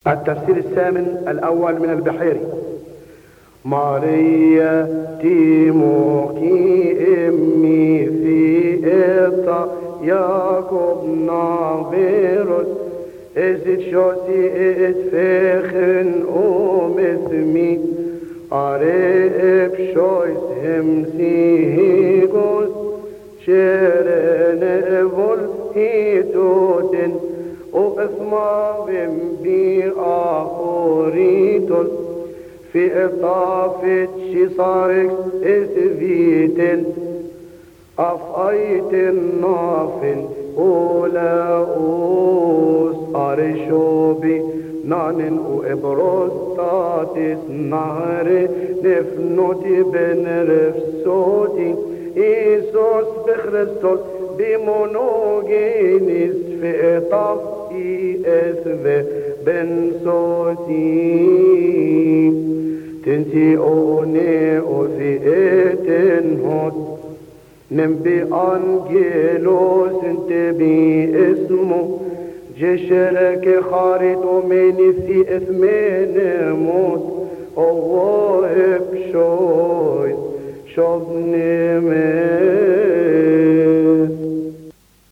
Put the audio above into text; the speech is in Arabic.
التفسير الثامن الأول من البحيري. ماريا تيموكي امي في اطا ياكوب نافيروس ازت شوتي اتفخن امثمي اريب شويس همسيهيغوس شيرن ايفول هيتوتن واسمع بمبي اخوريتوس في اطافة شصارك اثبيتن افايت النافل اولاوس ارشوبي نانن وابروستاتس نهر نفنوتي بن رفسوتي ايسوس بخريستوس بمونوجينيس في اطاف اثبه بن صوتي تنتي اوني وفي اتنهوت نمبي انجيلوس انت بي اسمه جشرك خارط مني في اثمين موت الله